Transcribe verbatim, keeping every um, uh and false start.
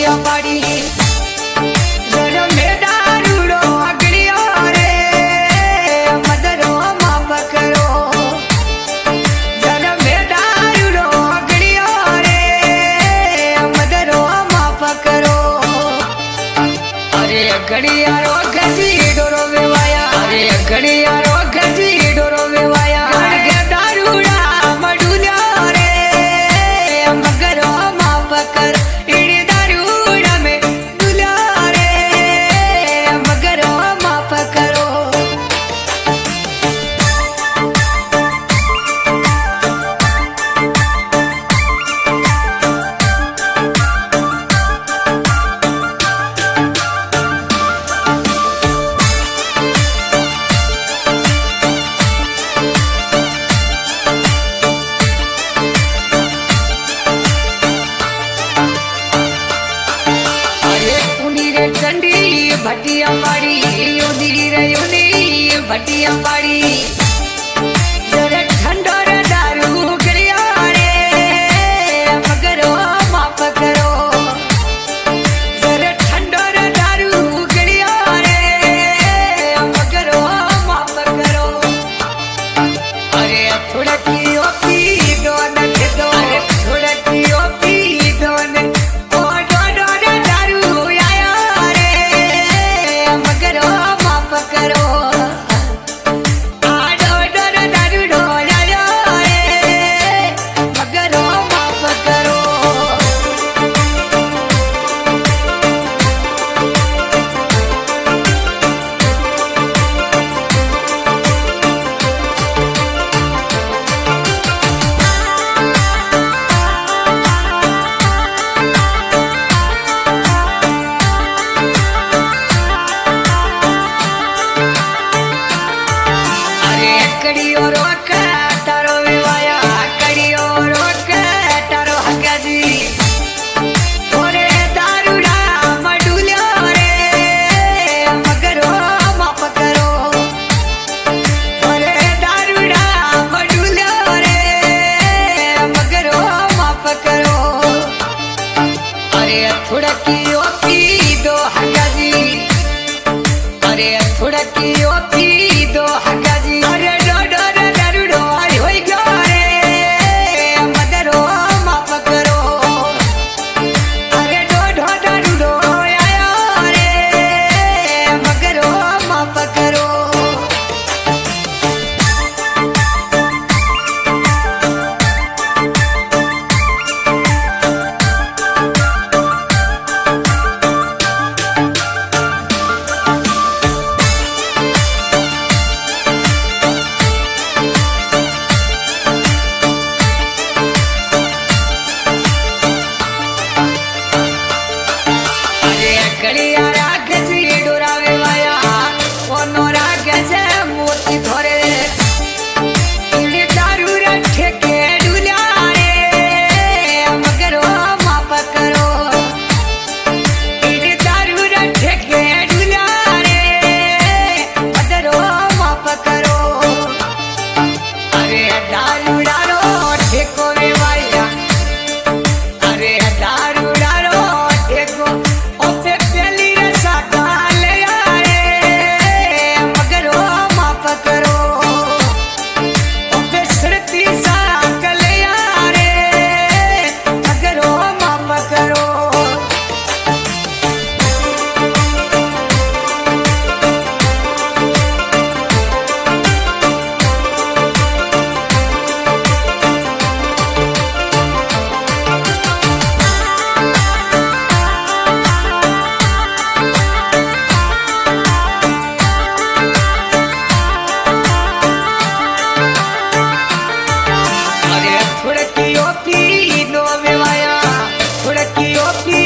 भटिया पाड़ी जरा में दारूड़ो अगड़ियो रे मदरो माफ करो जरा में दारूड़ो अगड़ियो रे मदरो माफ करो अरे अगड़िया रो गजी डोरो वेवाया अरे अगड़िया रो गजी डोरो वेवाया गड़गे दारूड़ा मडुल्या रे मगरो माफ कर इड़ी दारूड़ा में डुल्या रे मगरो माफ करो भटिया पाड़ी उदी रे उदी भटिया पाड़ी जरे ठंडो रे दारू गिरिया रे मगरो माफ करो जरे ठंडो रे दारू गिरिया रे मगरो माफ करो अरे थोड़ा की ओ पी दो न के दो अरे थोड़ा की ओ पी दो न करो आडो डर दारूडो आयो रे मगरो माफ करो कड़ियो रोक तारो विवाया कड़ियो रोक तारो हगाजी ओरे दारूड़ा मडुल्या रे मगरो माफ करो ओरे दारूड़ा मडुल्या रे मगरो माफ करो अरे थोड़ा की ओ पी दो हगाजी अरे थोड़ा की ओ पी दो हगाजी अरे थोड़ा की ओ पी